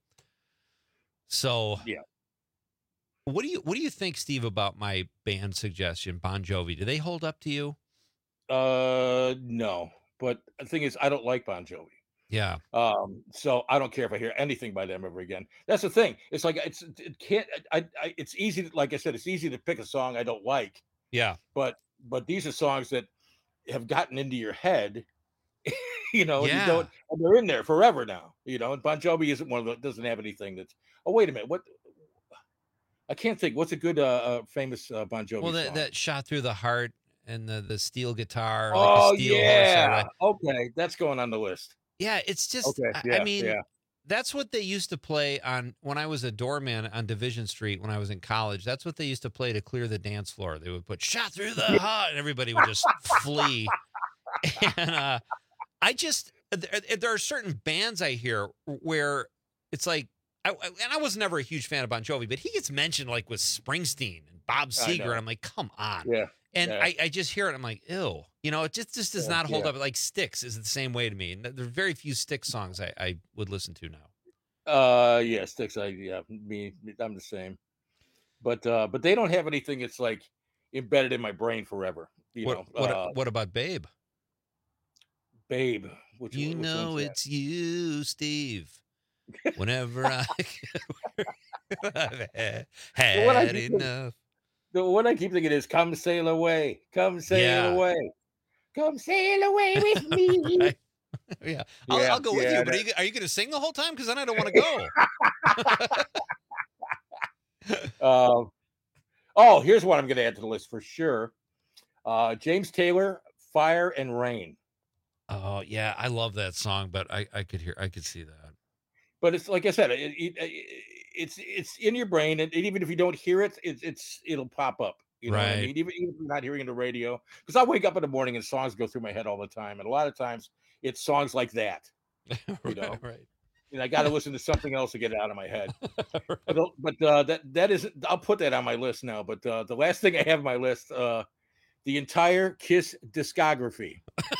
So, yeah. What do you think, Steve, about my band suggestion, Bon Jovi? Do they hold up to you? No. But the thing is, I don't like Bon Jovi. Yeah. So I don't care if I hear anything by them ever again. That's the thing. It's like it's easy. Like I said, it's easy to pick a song I don't like. Yeah. But these are songs that have gotten into your head. You know, yeah. You don't, and they're in there forever now. You know, and Bon Jovi isn't one of the, doesn't have anything that's. Oh, wait a minute. What? I can't think. What's a good famous Bon Jovi song? That Shot Through the Heart and the steel guitar. Oh, like a steel yeah. horse, okay, that's going on the list. Yeah, it's just. Okay. Yeah, I mean, that's what they used to play on when I was a doorman on Division Street when I was in college. That's what they used to play to clear the dance floor. They would put "Shot Through the Heart" and everybody would just flee. And there are certain bands I hear where it's like, and I was never a huge fan of Bon Jovi, but he gets mentioned like with Springsteen and Bob Seger, and I'm like, come on. Yeah. And I just hear it, I'm like, ew. You know, it just does not hold up. Like Styx is the same way to me. And there are very few Styx songs I would listen to now. Yeah, Styx. I'm the same. But they don't have anything that's like embedded in my brain forever. What about Babe? Babe. Which it's you, Steve. Whenever I had enough. The one I keep thinking is "Come Sail Away, Come Sail Away, Come Sail Away with me." Right. Yeah, I'll go with you. But are you going to sing the whole time? Because then I don't want to go. Oh, here's one I'm going to add to the list for sure. James Taylor, "Fire and Rain." Oh yeah, I love that song, but I could see that. But it's like I said, it's in your brain, and even if you don't hear it, it'll pop up. You know what I mean? Even if you're not hearing it on the radio, because I wake up in the morning and songs go through my head all the time, and a lot of times it's songs like that. You know, right? And I got to listen to something else to get it out of my head. But that is, I'll put that on my list now. But the last thing I have on my list, the entire Kiss discography.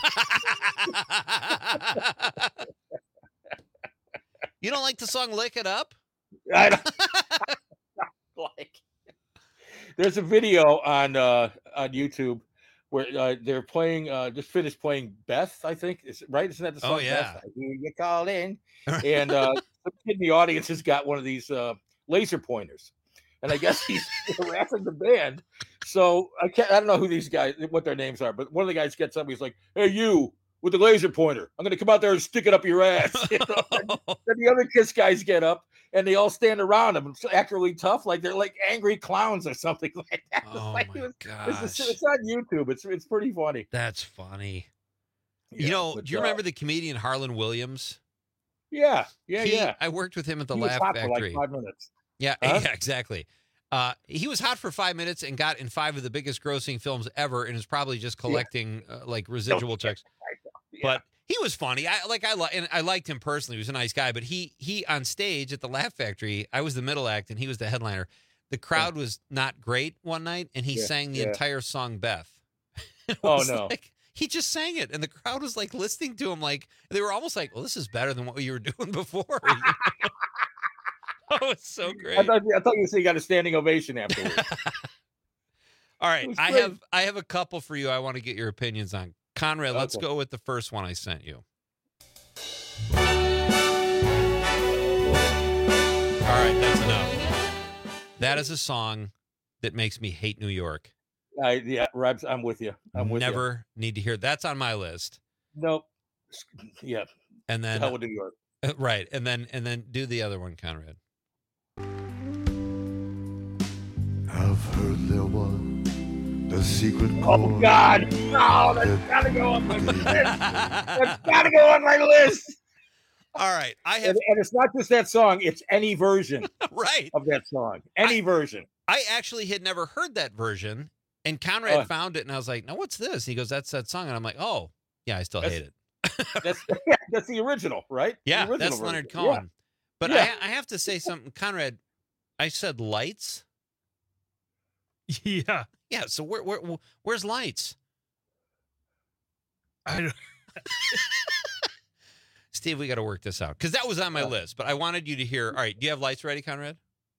You don't like the song "Lick It Up"? I don't like. There's a video on YouTube where they're playing. Just finished playing Beth. I think isn't that the song? Oh yeah. Beth? I hear you calling. And some kid in the audience has got one of these laser pointers. And I guess he's harassing the band. So I don't know who these guys, what their names are, but one of the guys gets up. He's like, "Hey, you with the laser pointer, I'm going to come out there and stick it up your ass." You know? Then the other KISS guys get up and they all stand around him and act really tough, like they're like angry clowns or something like that. Oh like my gosh. It's on YouTube. It's pretty funny. That's funny. Yeah, do you remember the comedian Harlan Williams? Yeah. I worked with him at the He was Laugh hot Factory. for like 5 minutes. Yeah, Huh? yeah, exactly. He was hot for 5 minutes and got in 5 of the biggest grossing films ever, and is probably just collecting like residual checks. But he was funny. I liked him personally. He was a nice guy. But he on stage at the Laugh Factory, I was the middle act and he was the headliner. The crowd was not great one night, and he sang the entire song "Beth." Oh no! He just sang it, and the crowd was like listening to him. Like they were almost like, "Well, this is better than what you were doing before." Oh, it's so great. I thought you said you got a standing ovation afterwards. All right, I have a couple for you. I want to get your opinions on. Conrad, let's go with the first one I sent you. All right, that's enough. That is a song that makes me hate New York. Yeah, Rebs, I'm with you. Never need to hear. That's on my list. Nope. Yeah. And then hell with New York. Right, and then do the other one, Conrad. I've heard there was a secret chord. Oh God! No, that's gotta go on my list. That's gotta go on my list. All right, and it's not just that song; it's any version, right, of that song. Any version. I actually had never heard that version, and Conrad found it, and I was like, "No, what's this?" He goes, "That's that song," and I'm like, "Oh, yeah, I still hate it." That's the original, right? Yeah, original that's version. Leonard Cohen. Yeah. But Yeah. I have to say something, Conrad. I said Lights. Yeah. Yeah. So where's Lights? I don't. Steve, we got to work this out because that was on my list. But I wanted you to hear. All right, do you have Lights ready, Conrad?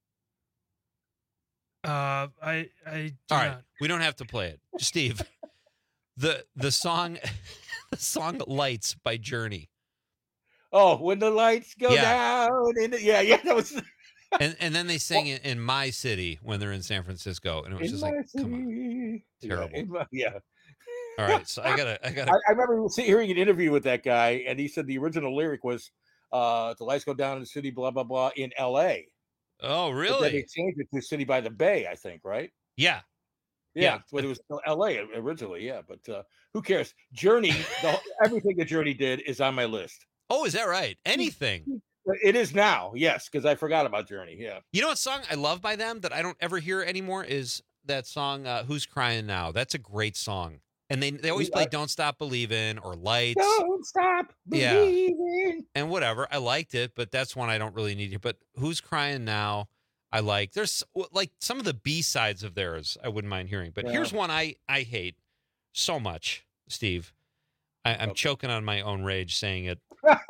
I do all right, not. we don't have to play it, Steve. the song, the song "Lights" by Journey. Oh, when the lights go Yeah. down. Yeah, that was. And then they sing it in My City when they're in San Francisco, and it was just like, come on, terrible. Yeah. All right, so I gotta. I remember hearing an interview with that guy, and he said the original lyric was, "The lights go down in the city, blah blah blah," in L.A. Oh, But really? then they changed it to "City by the Bay," I think, right? Yeah. Yeah, but it was L.A. originally. Yeah, but who cares? Journey, everything that Journey did is on my list. Oh, is that right? Anything. It is now, yes, because I forgot about Journey. Yeah. You know what song I love by them that I don't ever hear anymore is that song "Who's Crying Now." That's a great song, and they always play "Don't Stop Believin'" or "Lights." Don't stop believing. And whatever. I liked it, but that's one I don't really need to. But "Who's Crying Now," I like. There's like some of the B-sides of theirs I wouldn't mind hearing. But here's one I hate so much, Steve. I'm choking on my own rage saying it.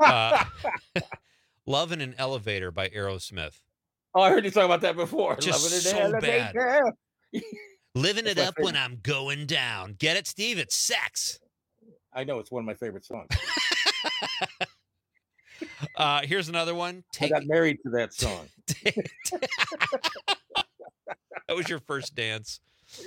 "Love in an Elevator" by Aerosmith. Oh, I heard you talk about that before. Just Loving so it, bad. Living That's it my up when favorite. I'm going down. Get it, Steve? It's sex. I know it's one of my favorite songs. Here's another one. I got married to that song. That was your first dance.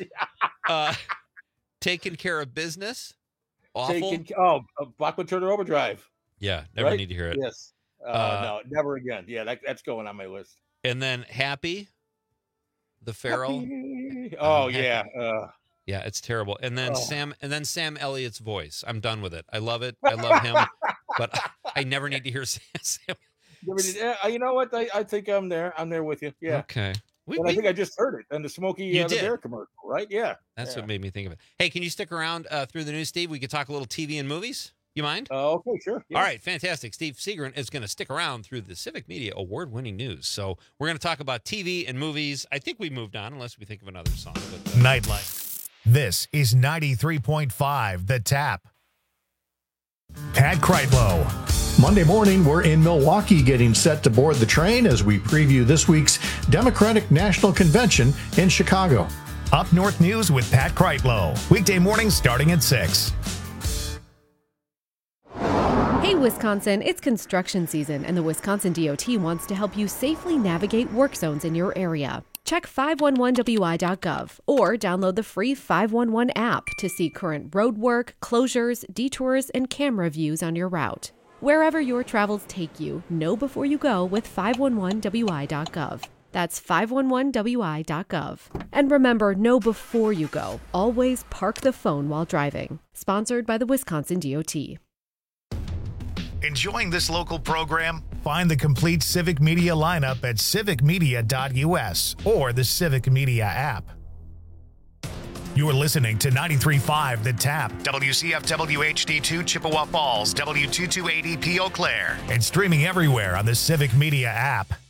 Taking Care of Business. Awful. Bachman Turner Overdrive. Yeah, never Right? need to hear it. Yes. No, never again. Yeah, that's going on my list. And then Happy, the Pharaoh. Oh Happy. yeah. Yeah, it's terrible. And then Oh. Sam Elliott's voice. I'm done with it. I love it. I love him, but I never need to hear Sam. You know what? I think I'm there. I'm there with you. Yeah. Okay. I think I just heard it in the Smokey You the did. Bear commercial, right? Yeah. That's what made me think of it. Hey, can you stick around through the news, Steve? We could talk a little TV and movies. You mind? Okay, sure. Yeah. All right, fantastic. Steve Seagren is going to stick around through the Civic Media award-winning news. So we're going to talk about TV and movies. I think we moved on, unless we think of another song. But, Nightlife. This is 93.5 The Tap. Pat Kreitlow. Monday morning, we're in Milwaukee getting set to board the train as we preview this week's Democratic National Convention in Chicago. Up North News with Pat Kreitlow. Weekday mornings starting at 6. Hey, Wisconsin, it's construction season, and the Wisconsin DOT wants to help you safely navigate work zones in your area. Check 511wi.gov or download the free 511 app to see current road work, closures, detours, and camera views on your route. Wherever your travels take you, know before you go with 511wi.gov. That's 511wi.gov. And remember, know before you go. Always park the phone while driving. Sponsored by the Wisconsin DOT. Enjoying this local program? Find the complete Civic Media lineup at civicmedia.us or the Civic Media app. You are listening to 93.5 The Tap, WCFW HD2 Chippewa Falls, W228EP Eau Claire, and streaming everywhere on the Civic Media app.